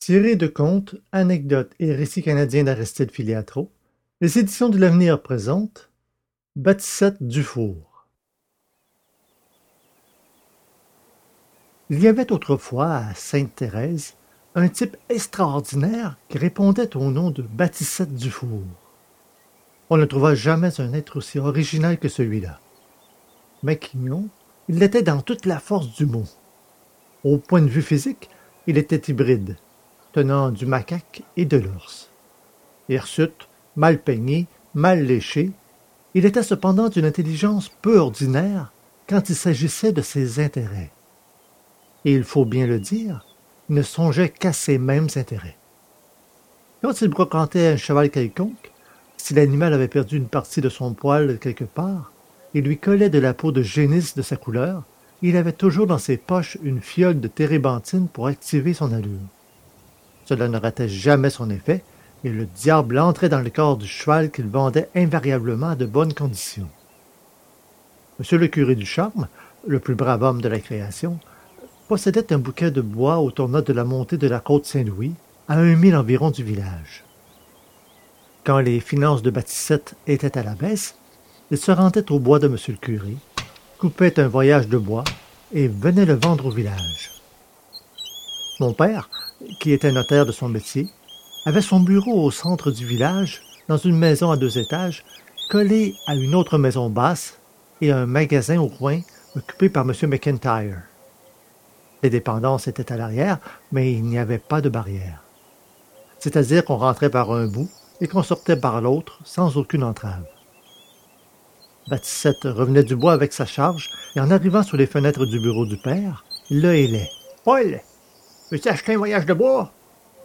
Tiré de contes, anecdotes et récits canadiens d'Aristide Filiatro, les éditions de l'Avenir présentent Baptissette Dufour. Il y avait autrefois à Sainte-Thérèse un type extraordinaire qui répondait au nom de Baptissette Dufour. On ne trouva jamais un être aussi original que celui-là. Maquignon, il l'était dans toute la force du mot. Au point de vue physique, il était hybride, tenant du macaque et de l'ours. Hirsute, mal peigné, mal léché, il était cependant d'une intelligence peu ordinaire quand il s'agissait de ses intérêts. Et il faut bien le dire, il ne songeait qu'à ses mêmes intérêts. Quand il brocantait un cheval quelconque, si l'animal avait perdu une partie de son poil quelque part, il lui collait de la peau de génisse de sa couleur, et il avait toujours dans ses poches une fiole de térébenthine pour activer son allure. Cela ne ratait jamais son effet, et le diable entrait dans le corps du cheval qu'il vendait invariablement à de bonnes conditions. Monsieur le curé du Charme, le plus brave homme de la création, possédait un bouquet de bois au tournant de la montée de la côte Saint-Louis, à 1 mille environ du village. Quand les finances de Baptissette étaient à la baisse, il se rendait au bois de monsieur le curé, coupait un voyage de bois et venait le vendre au village. Mon père, qui était notaire de son métier, avait son bureau au centre du village, dans une maison à 2 étages, collée à une autre maison basse et un magasin au coin occupé par M. McIntyre. Les dépendances étaient à l'arrière, mais il n'y avait pas de barrière. C'est-à-dire qu'on rentrait par un bout et qu'on sortait par l'autre sans aucune entrave. Baptissette revenait du bois avec sa charge, et en arrivant sous les fenêtres du bureau du père, il le hélait. « Paul, veux-tu acheter un voyage de bois? »« Combien? »«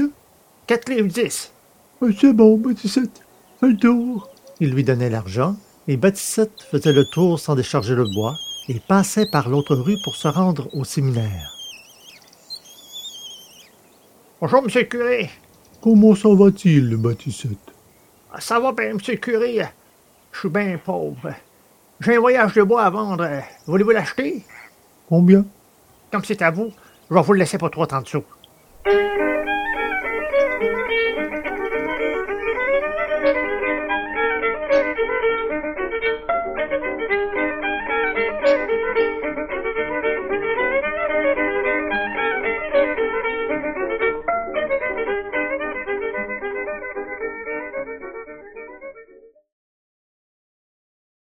4,10 livres. »« C'est bon, Baptissette, fais le tour. » Il lui donnait l'argent, et Baptissette faisait le tour sans décharger le bois, et passait par l'autre rue pour se rendre au séminaire. « Bonjour, monsieur le curé. »« Comment s'en va-t-il, Baptissette? »« Ça va bien, monsieur le curé. Je suis bien pauvre. J'ai un voyage de bois à vendre. Voulez-vous l'acheter? »« Combien? »« Comme c'est à vous, je vais vous le laisser pour 3 temps de sous. »